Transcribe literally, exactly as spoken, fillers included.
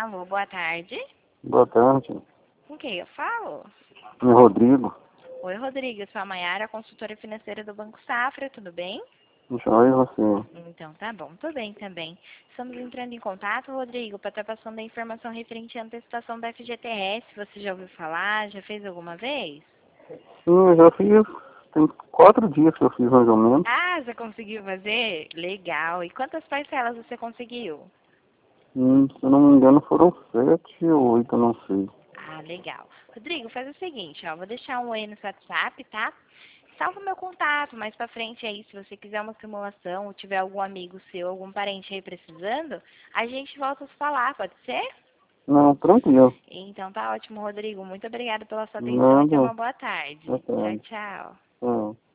Alô, boa tarde. Boa tarde. Com quem eu falo? É Rodrigo. Oi, Rodrigo. Eu sou a Maiara, consultora financeira do Banco Safra. Tudo bem? Joia, e você? Então, tá bom. Tudo bem também. Estamos entrando em contato, Rodrigo, para estar passando a informação referente à antecipação da F G T S. Você já ouviu falar? Já fez alguma vez? Sim, eu já fiz. Tem quatro dias que eu fiz mais ou menos. Ah, já conseguiu fazer? Legal. E quantas parcelas você conseguiu? Hum, se eu não me engano foram sete ou oito, eu não sei. Ah, legal. Rodrigo, faz o seguinte, ó. Vou deixar um oi no seu WhatsApp, tá? Salva o meu contato mais pra frente aí, se você quiser uma simulação ou tiver algum amigo seu, algum parente aí precisando, a gente volta a se falar, pode ser? Não, tranquilo. Então tá ótimo, Rodrigo. Muito obrigada pela sua atenção e tenha Nada. uma boa tarde. Boa Tchau, tarde. tchau. Tchau.